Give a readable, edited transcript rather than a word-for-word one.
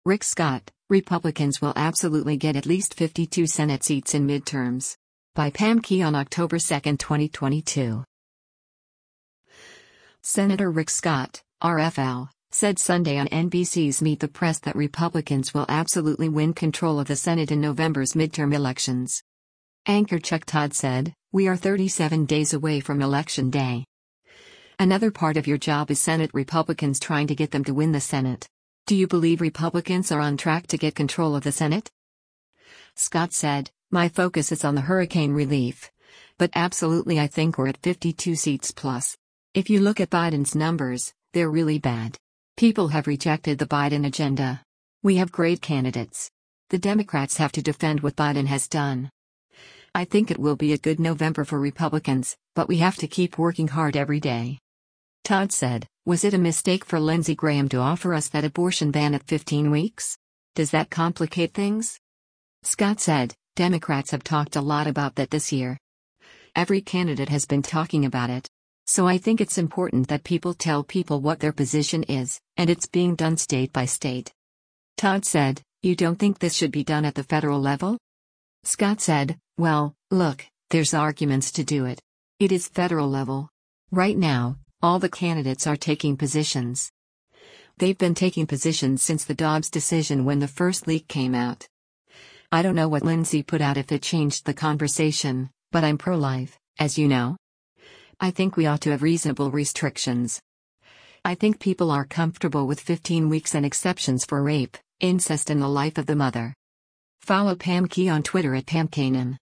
Rick Scott, Republicans will absolutely get at least 52 Senate seats in midterms. By Pam Key on October 2, 2022. Senator Rick Scott, RFL, said Sunday on NBC's Meet the Press that Republicans will absolutely win control of the Senate in November's midterm elections. Anchor Chuck Todd said, "We are 37 days away from Election Day. Another part of your job is Senate Republicans trying to get them to win the Senate. Do you believe Republicans are on track to get control of the Senate?" Scott said, "My focus is on the hurricane relief. But absolutely I think we're at 52 seats plus. If you look at Biden's numbers, they're really bad. People have rejected the Biden agenda. We have great candidates. The Democrats have to defend what Biden has done. I think it will be a good November for Republicans, but we have to keep working hard every day." Todd said, "Was it a mistake for Lindsey Graham to offer us that abortion ban at 15 weeks? Does that complicate things?" Scott said, "Democrats have talked a lot about that this year. Every candidate has been talking about it. So I think it's important that people tell people what their position is, and it's being done state by state." Todd said, "You don't think this should be done at the federal level?" Scott said, "Well, look, there's arguments to do it. It is federal level. Right now, all the candidates are taking positions. They've been taking positions since the Dobbs decision when the first leak came out. I don't know what Lindsey put out if it changed the conversation, but I'm pro-life, as you know. I think we ought to have reasonable restrictions. I think people are comfortable with 15 weeks and exceptions for rape, incest and the life of the mother." Follow Pam Key on Twitter at PamKanan.